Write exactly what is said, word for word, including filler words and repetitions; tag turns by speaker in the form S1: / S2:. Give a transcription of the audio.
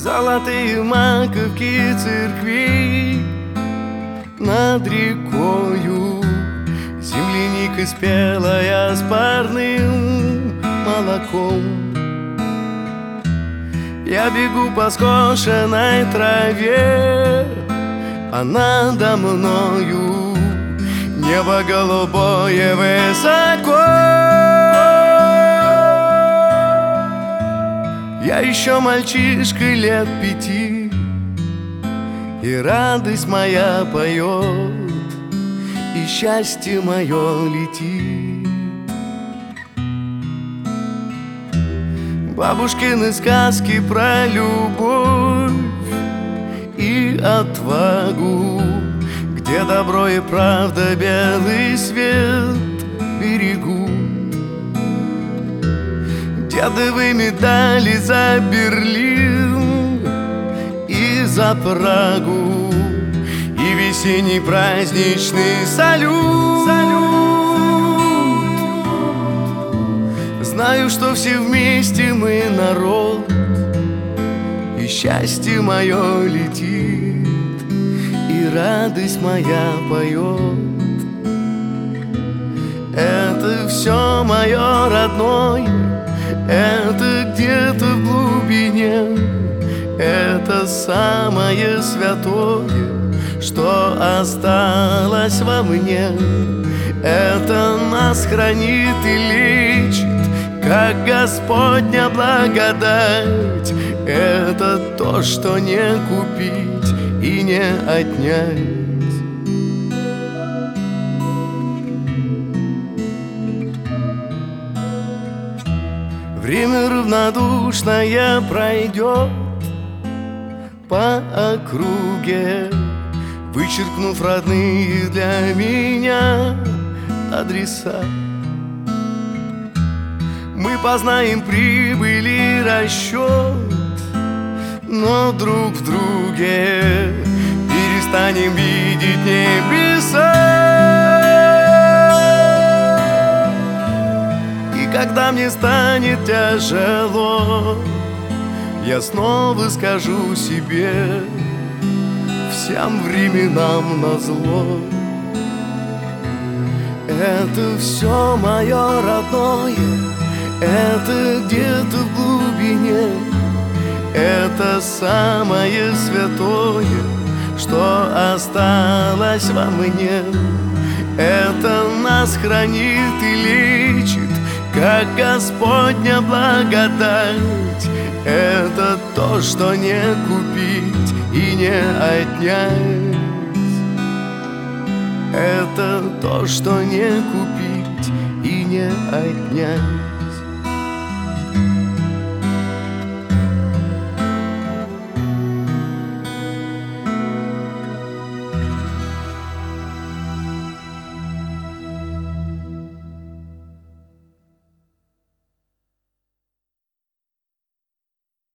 S1: Золотые маковки церквей над рекою, земляника спелая с парным молоком. Я бегу по скошенной траве, а надо мною небо голубое высоко. Я еще мальчишка лет пяти, и радость моя поет, и счастье мое летит. Бабушкины сказки про любовь и отвагу, где добро и правда белый свет берегут. Дедовы медали за Берлин и за Прагу, и весенний праздничный салют. Знаю, что все вместе мы народ, и счастье мое летит, и радость моя поет. Это все мое родное, это где-то в глубине, это самое святое, что осталось во мне. Это нас хранит и лечит, как Господня благодать. Это то, что не купить и не отнять. Время равнодушное пройдет по округе, вычеркнув родные для меня адреса. Мы познаем прибыль и расчет, но друг в друге перестанем видеть небеса. Когда мне станет тяжело, я снова скажу себе: всем временам назло. Это все мое родное, это где-то в глубине, это самое святое, что осталось во мне. Это нас хранит и лечит, как Господня благодать. Это то, что не купить и не отнять. Это то, что не купить и не отнять.